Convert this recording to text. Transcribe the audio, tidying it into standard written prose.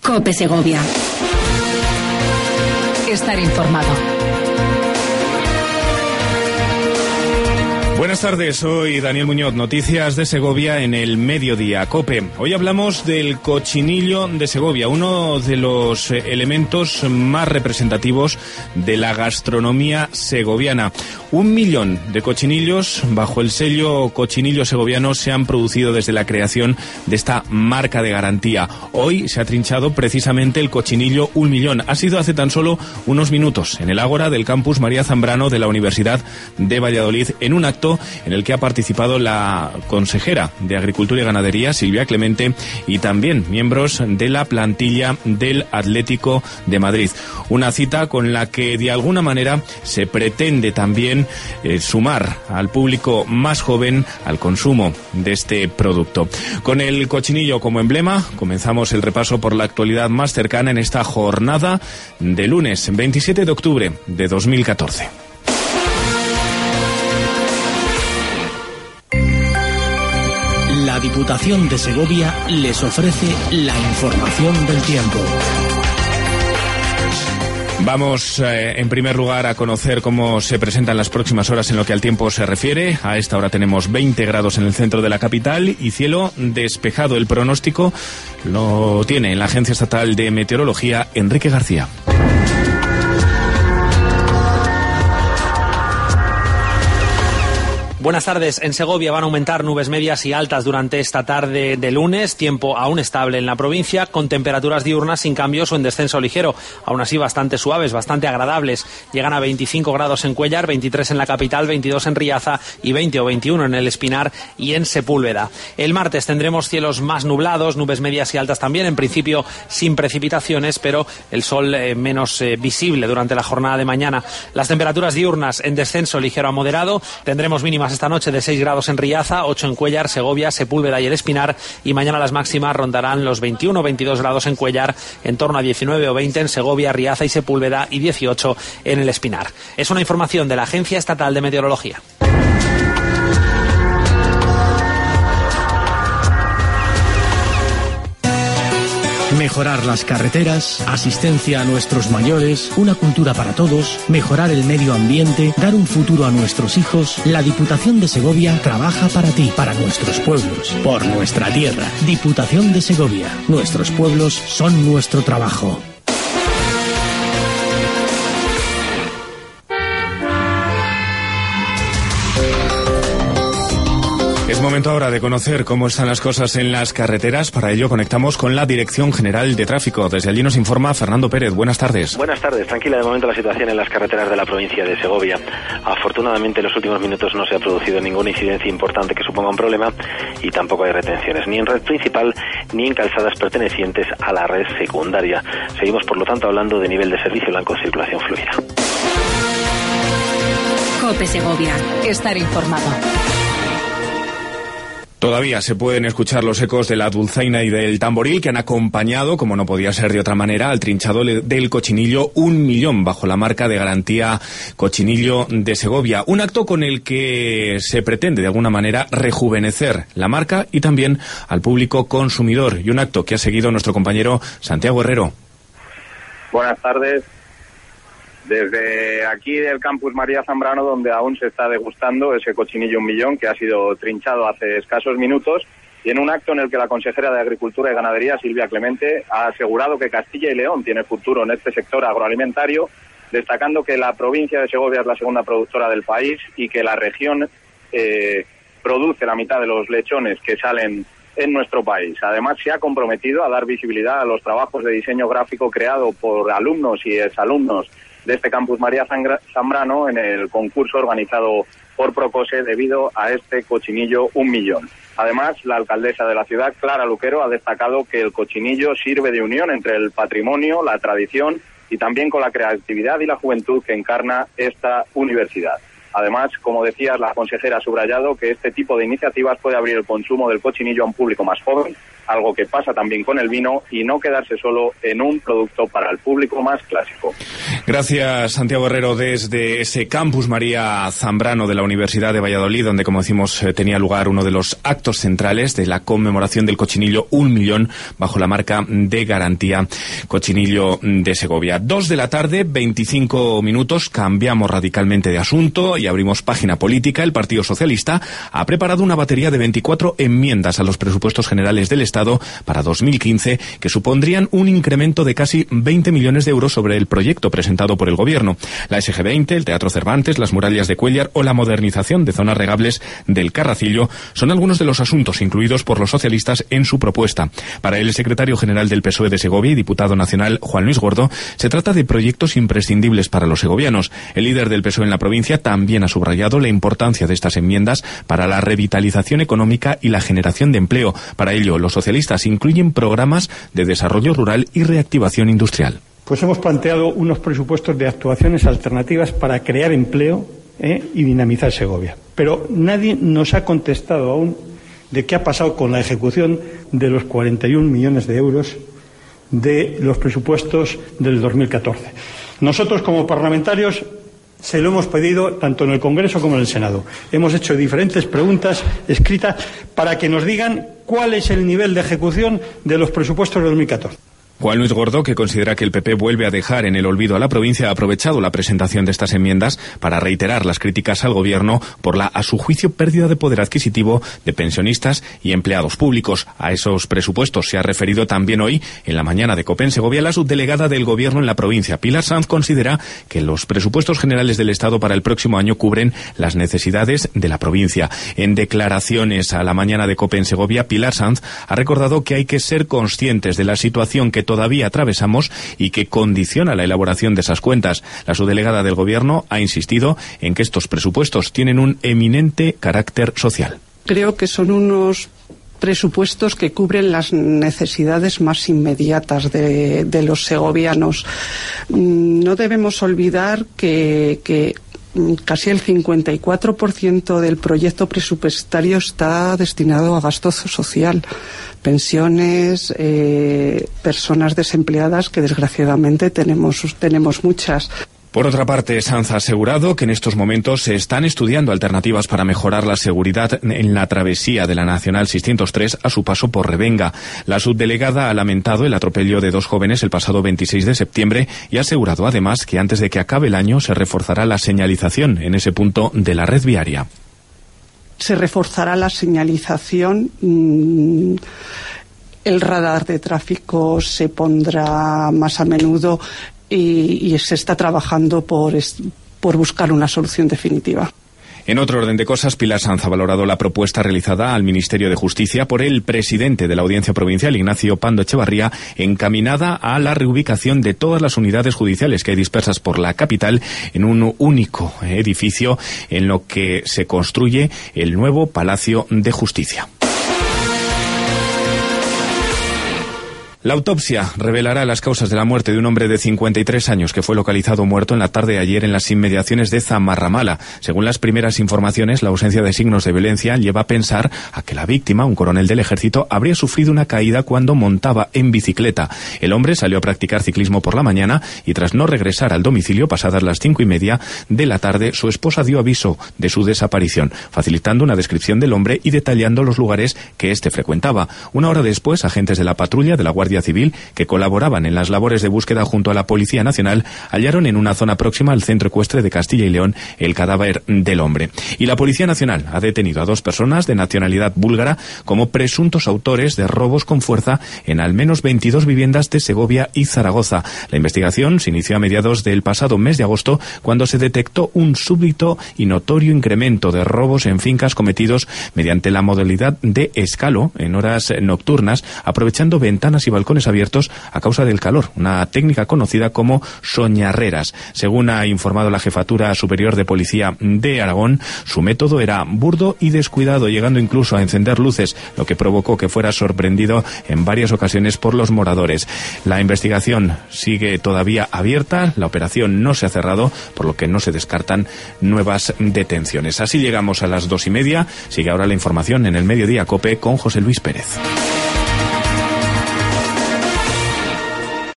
COPE Segovia. Estar informado. Buenas tardes, soy Daniel Muñoz, noticias de Segovia en el Mediodía COPE. Hoy hablamos del cochinillo de Segovia, uno de los elementos más representativos de la gastronomía segoviana. 1 millón de cochinillos bajo el sello Cochinillo Segoviano se han producido desde la creación de esta marca de garantía. Hoy se ha trinchado precisamente el cochinillo 1 millón. Ha sido hace tan solo unos minutos en el Ágora del campus María Zambrano de la Universidad de Valladolid, en un acto en el que ha participado la consejera de Agricultura y Ganadería, Silvia Clemente, y también miembros de la plantilla del Atlético de Madrid. Una cita con la que de alguna manera se pretende también sumar al público más joven al consumo de este producto. Con el cochinillo como emblema, comenzamos el repaso por la actualidad más cercana en esta jornada de lunes 27 de octubre de 2014. La Diputación de Segovia les ofrece la información del tiempo. Vamos en primer lugar a conocer cómo se presentan las próximas horas en lo que al tiempo se refiere. A esta hora tenemos 20 grados en el centro de la capital y cielo despejado. El pronóstico lo tiene en la Agencia Estatal de Meteorología, Enrique García. Buenas tardes. En Segovia van a aumentar nubes medias y altas durante esta tarde de lunes. Tiempo aún estable en la provincia, con temperaturas diurnas sin cambios o en descenso ligero. Aún así bastante suaves, bastante agradables. Llegan a 25 grados en Cuéllar, 23 en la capital, 22 en Riaza y 20 o 21 en el Espinar y en Sepúlveda. El martes tendremos cielos más nublados, nubes medias y altas también. En principio sin precipitaciones, pero el sol menos visible durante la jornada de mañana. Las temperaturas diurnas en descenso ligero a moderado. Tendremos mínimas esta noche de 6 grados en Riaza, 8 en Cuéllar, Segovia, Sepúlveda y el Espinar, y mañana las máximas rondarán los 21 o 22 grados en Cuéllar, en torno a 19 o 20 en Segovia, Riaza y Sepúlveda y 18 en el Espinar. Es una información de la Agencia Estatal de Meteorología. Mejorar las carreteras, asistencia a nuestros mayores, una cultura para todos, mejorar el medio ambiente, dar un futuro a nuestros hijos. La Diputación de Segovia trabaja para ti, para nuestros pueblos, por nuestra tierra. Diputación de Segovia. Nuestros pueblos son nuestro trabajo. Es momento ahora de conocer cómo están las cosas en las carreteras. Para ello conectamos con la Dirección General de Tráfico. Desde allí nos informa Fernando Pérez. Buenas tardes. Buenas tardes. Tranquila de momento la situación en las carreteras de la provincia de Segovia. Afortunadamente en los últimos minutos no se ha producido ninguna incidencia importante que suponga un problema y tampoco hay retenciones, ni en red principal ni en calzadas pertenecientes a la red secundaria. Seguimos por lo tanto hablando de nivel de servicio blanco, circulación fluida. COPE Segovia. Estar informado. Todavía se pueden escuchar los ecos de la dulzaina y del tamboril que han acompañado, como no podía ser de otra manera, al trinchado del cochinillo 1 millón bajo la marca de garantía Cochinillo de Segovia. Un acto con el que se pretende de alguna manera rejuvenecer la marca y también al público consumidor. Y un acto que ha seguido nuestro compañero Santiago Herrero. Buenas tardes. Desde aquí del campus María Zambrano, donde aún se está degustando ese cochinillo 1 millón que ha sido trinchado hace escasos minutos, y en un acto en el que la consejera de Agricultura y Ganadería, Silvia Clemente, ha asegurado que Castilla y León tiene futuro en este sector agroalimentario, destacando que la provincia de Segovia es la segunda productora del país y que la región produce la mitad de los lechones que salen en nuestro país. Además, se ha comprometido a dar visibilidad a los trabajos de diseño gráfico creado por alumnos y exalumnos de este campus María Zambrano en el concurso organizado por Procose debido a este cochinillo 1 millón. Además, la alcaldesa de la ciudad, Clara Luquero, ha destacado que el cochinillo sirve de unión entre el patrimonio, la tradición y también con la creatividad y la juventud que encarna esta universidad. Además, como decías, la consejera ha subrayado que este tipo de iniciativas puede abrir el consumo del cochinillo a un público más joven algo que pasa también con el vino, y no quedarse solo en un producto para el público más clásico. Gracias, Santiago Herrero, desde ese Campus María Zambrano de la Universidad de Valladolid, donde, como decimos, tenía lugar uno de los actos centrales de la conmemoración del cochinillo 1 millón bajo la marca de garantía Cochinillo de Segovia. 2 de la tarde, 25 minutos, cambiamos radicalmente de asunto y abrimos página política. El Partido Socialista ha preparado una batería de 24 enmiendas a los presupuestos generales del Estado para 2015, que supondrían un incremento de casi 20 millones de euros sobre el proyecto presentado por el Gobierno. La SG20, el Teatro Cervantes, las murallas de Cuéllar o la modernización de zonas regables del Carracillo son algunos de los asuntos incluidos por los socialistas en su propuesta. Para el secretario general del PSOE de Segovia y diputado nacional, Juan Luis Gordo, se trata de proyectos imprescindibles para los segovianos. El líder del PSOE en la provincia también ha subrayado la importancia de estas enmiendas para la revitalización económica y la generación de empleo. Para ello, los socialistas incluyen programas de desarrollo rural y reactivación industrial. Pues hemos planteado unos presupuestos de actuaciones alternativas para crear empleo y dinamizar Segovia. Pero nadie nos ha contestado aún de qué ha pasado con la ejecución de los 41 millones de euros de los presupuestos del 2014. Nosotros, como parlamentarios, se lo hemos pedido tanto en el Congreso como en el Senado. Hemos hecho diferentes preguntas escritas para que nos digan cuál es el nivel de ejecución de los presupuestos de 2014. Juan Luis Gordo, que considera que el PP vuelve a dejar en el olvido a la provincia, ha aprovechado la presentación de estas enmiendas para reiterar las críticas al Gobierno por la, a su juicio, pérdida de poder adquisitivo de pensionistas y empleados públicos. A esos presupuestos se ha referido también hoy, en la mañana de COPE en Segovia, la subdelegada del Gobierno en la provincia. Pilar Sanz considera que los presupuestos generales del Estado para el próximo año cubren las necesidades de la provincia. En declaraciones a la mañana de COPE en Segovia, Pilar Sanz ha recordado que hay que ser conscientes de la situación que todavía atravesamos y que condiciona la elaboración de esas cuentas. La subdelegada del Gobierno ha insistido en que estos presupuestos tienen un eminente carácter social. Creo que son unos presupuestos que cubren las necesidades más inmediatas de los segovianos. No debemos olvidar que casi el 54% del proyecto presupuestario está destinado a gasto social, pensiones, personas desempleadas, que desgraciadamente tenemos muchas. Por otra parte, Sanz ha asegurado que en estos momentos se están estudiando alternativas para mejorar la seguridad en la travesía de la Nacional 603 a su paso por Revenga. La subdelegada ha lamentado el atropello de 2 jóvenes el pasado 26 de septiembre y ha asegurado además que antes de que acabe el año se reforzará la señalización en ese punto de la red viaria. Se reforzará la señalización. El radar de tráfico se pondrá más a menudo y se está trabajando por buscar una solución definitiva. En otro orden de cosas, Pilar Sanz ha valorado la propuesta realizada al Ministerio de Justicia por el presidente de la Audiencia Provincial, Ignacio Pando Echevarría, encaminada a la reubicación de todas las unidades judiciales que hay dispersas por la capital en un único edificio en lo que se construye el nuevo Palacio de Justicia. La autopsia revelará las causas de la muerte de un hombre de 53 años que fue localizado muerto en la tarde de ayer en las inmediaciones de Zamarramala. Según las primeras informaciones, la ausencia de signos de violencia lleva a pensar a que la víctima, un coronel del ejército, habría sufrido una caída cuando montaba en bicicleta. El hombre salió a practicar ciclismo por la mañana y tras no regresar al domicilio pasadas las 5:30 de la tarde, su esposa dio aviso de su desaparición, facilitando una descripción del hombre y detallando los lugares que éste frecuentaba. Una hora después, agentes de la patrulla de la Guardia Civil que colaboraban en las labores de búsqueda junto a la Policía Nacional hallaron en una zona próxima al Centro Ecuestre de Castilla y León el cadáver del hombre. Y la Policía Nacional ha detenido a 2 personas de nacionalidad búlgara como presuntos autores de robos con fuerza en al menos 22 viviendas de Segovia y Zaragoza. La investigación se inició a mediados del pasado mes de agosto cuando se detectó un súbito y notorio incremento de robos en fincas cometidos mediante la modalidad de escalo en horas nocturnas, aprovechando ventanas y balcones abiertos a causa del calor, una técnica conocida como soñarreras. Según ha informado la Jefatura Superior de Policía de Aragón, su método era burdo y descuidado, llegando incluso a encender luces, lo que provocó que fuera sorprendido en varias ocasiones por los moradores. La investigación sigue todavía abierta, la operación no se ha cerrado, por lo que no se descartan nuevas detenciones. Así llegamos a las 2:30. Sigue ahora la información en el Mediodía COPE con José Luis Pérez.